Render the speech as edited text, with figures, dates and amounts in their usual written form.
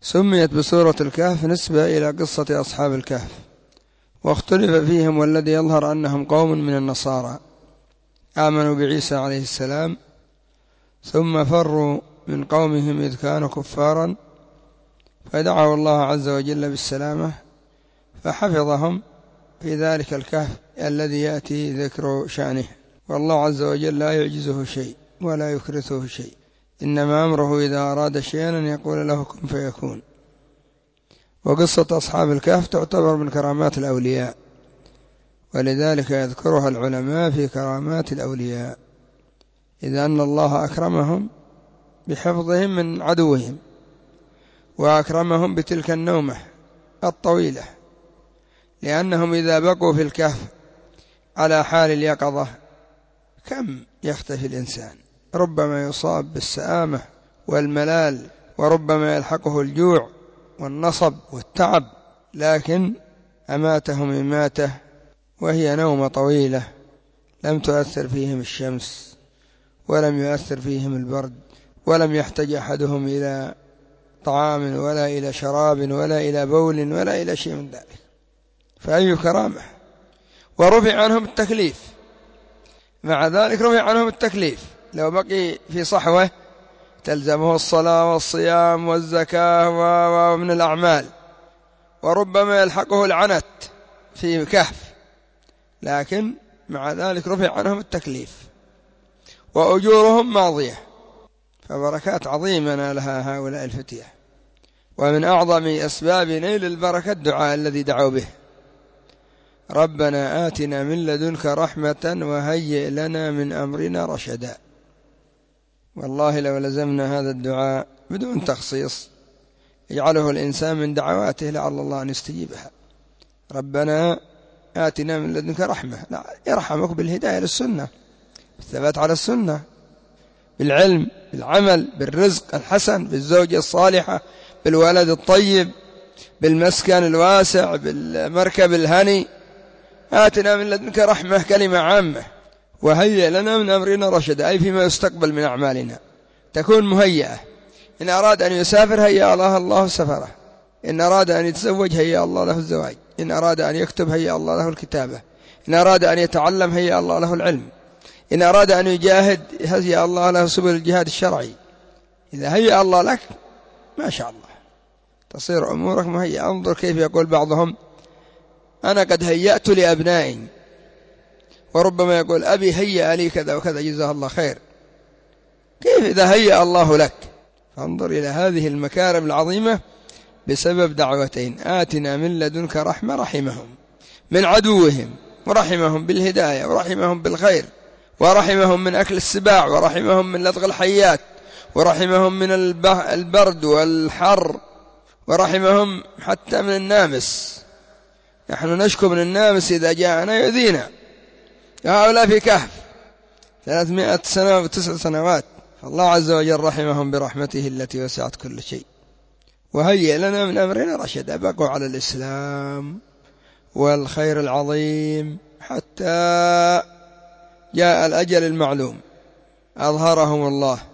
سميت بسورة الكهف نسبة إلى قصة أصحاب الكهف، واختلف فيهم، والذي يظهر أنهم قوم من النصارى آمنوا بعيسى عليه السلام ثم فروا من قومهم إذ كانوا كفارا، فدعوا الله عز وجل بالسلامة فحفظهم في ذلك الكهف الذي يأتي ذكر شأنه. والله عز وجل لا يعجزه شيء ولا يكرثه شيء، إنما أمره إذا أراد شيئا أن يقول له كن فيكون. وقصة أصحاب الكهف تعتبر من كرامات الأولياء، ولذلك يذكرها العلماء في كرامات الأولياء، إذا أن الله أكرمهم بحفظهم من عدوهم، وأكرمهم بتلك النومة الطويلة، لأنهم إذا بقوا في الكهف على حال اليقظة كم يختفي الإنسان، ربما يصاب بالسآمة والملال، وربما يلحقه الجوع والنصب والتعب، لكن أماتهم إماتة وهي نومة طويلة لم تؤثر فيهم الشمس، ولم يؤثر فيهم البرد، ولم يحتج أحدهم إلى طعام ولا إلى شراب ولا إلى بول ولا إلى شيء من ذلك، فأي كرامة. ورفع عنهم التكليف، مع ذلك رفع عنهم التكليف، لو بقي في صحوة تلزمه الصلاة والصيام والزكاة ومن الأعمال، وربما يلحقه العنت في كهف، لكن مع ذلك رفع عنهم التكليف وأجورهم ماضية، فبركات عظيمة نالها هؤلاء الفتية. ومن أعظم أسباب نيل البركة الدعاء الذي دعوا به: ربنا آتنا من لدنك رحمة وهيئ لنا من أمرنا رشدا. والله لو لزمنا هذا الدعاء بدون تخصيص يجعله الإنسان من دعواته لعل الله أن يستجيبها. ربنا آتنا من لدنك رحمة، لا، يرحمك بالهداية للسنة، بالثبات على السنة، بالعلم، بالعمل، بالرزق الحسن، بالزوجة الصالحة، بالولد الطيب، بالمسكن الواسع، بالمركب الهني. آتنا من لدنك رحمة كلمة عامة، وهيئ لنا من أمرنا رشدا، أي فيما يستقبل من أعمالنا تكون مهيئة. إن أراد أن يسافر هيئ الله سفره، إن أراد أن يتزوج هيئ الله له الزواج، إن أراد أن يكتب هيئ الله له الكتابة، إن أراد أن يتعلم هيئ الله له العلم، إن أراد أن يجاهد هيئ الله له سبل الجهاد الشرعي. إذا هيئ الله لك ما شاء الله تصير أمورك مهيئة. انظر كيف يقول بعضهم: أنا قد هيأت لأبنائي، وربما يقول أبي هيأ لي كذا وكذا جزاه الله خير. كيف إذا هيأ الله لك؟ فانظر إلى هذه المكارم العظيمة بسبب دعوتين: آتنا من لدنك رحمة، رحمهم من عدوهم، ورحمهم بالهداية، ورحمهم بالخير، ورحمهم من أكل السباع، ورحمهم من لدغ الحيات، ورحمهم من البرد والحر، ورحمهم حتى من النامس. نحن نشكو من النامس إذا جاءنا يؤذينا، هؤلاء في كهف 300 سنة و9 سنوات، فالله عز وجل رحمهم برحمته التي وسعت كل شيء. وهيئ لنا من أمرنا رشدا، بقوا على الإسلام والخير العظيم حتى جاء الأجل المعلوم، أظهرهم الله